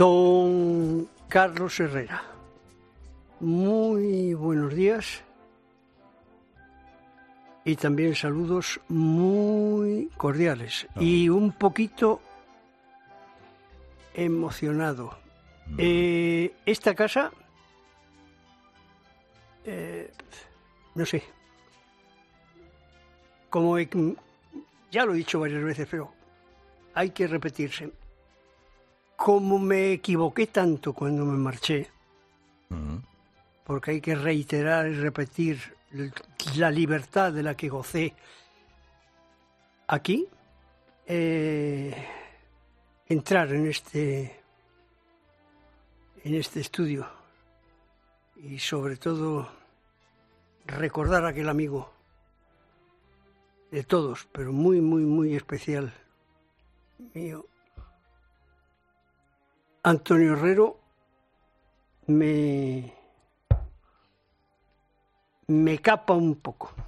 Don Carlos Herrera, muy buenos días y también saludos muy cordiales y un poquito emocionado. Esta casa, no sé, como ya lo he dicho varias veces, pero hay que repetirse. Como me equivoqué tanto cuando me marché, porque hay que reiterar y repetir la libertad de la que gocé aquí, entrar en este estudio y sobre todo recordar a aquel amigo de todos, pero muy, muy, muy especial mío, Antonio Herrero, me capa un poco.